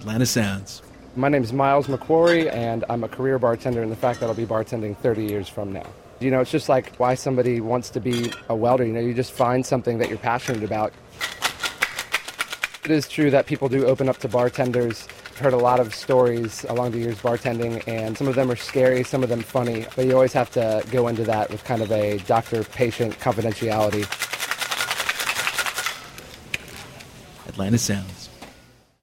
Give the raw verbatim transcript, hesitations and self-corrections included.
Atlanta Sounds. My name is Miles McQuarrie, and I'm a career bartender in the fact that I'll be bartending thirty years from now. You know, it's just like why somebody wants to be a welder. You know, you just find something that you're passionate about. It is true that people do open up to bartenders. I've heard a lot of stories along the years bartending, and some of them are scary, some of them funny, but you always have to go into that with kind of a doctor-patient confidentiality. Atlanta Sounds.